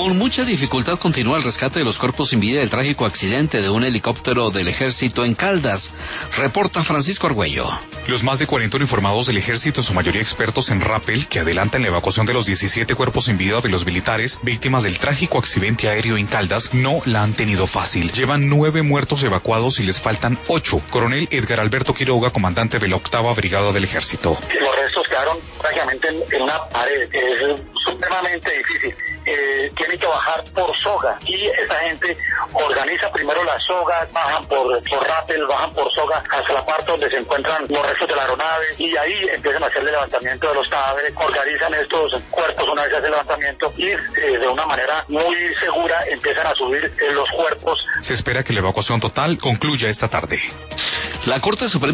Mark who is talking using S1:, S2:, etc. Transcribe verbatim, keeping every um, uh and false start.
S1: Con mucha dificultad continúa el rescate de los cuerpos sin vida del trágico accidente de un helicóptero del Ejército en Caldas. Reporta Francisco Argüello.
S2: Los más de cuarenta uniformados del Ejército, en su mayoría expertos en rappel, que adelantan la evacuación de los diecisiete cuerpos sin vida de los militares víctimas del trágico accidente aéreo en Caldas, no la han tenido fácil. Llevan nueve muertos evacuados y les faltan ocho. Coronel Edgar Alberto Quiroga, comandante de la octava Brigada del Ejército.
S3: Los restos quedaron prácticamente en, en una pared. Es supremamente difícil. Eh, tienen que bajar por soga y esa gente organiza primero las sogas, bajan por, por rappel, bajan por soga hasta la parte donde se encuentran los restos de la aeronave y ahí empiezan a hacer el levantamiento de los cadáveres, organizan estos cuerpos una vez se hace el levantamiento y eh, de una manera muy segura empiezan a subir eh, los cuerpos.
S2: Se espera que la evacuación total concluya esta tarde.
S1: La Corte Suprema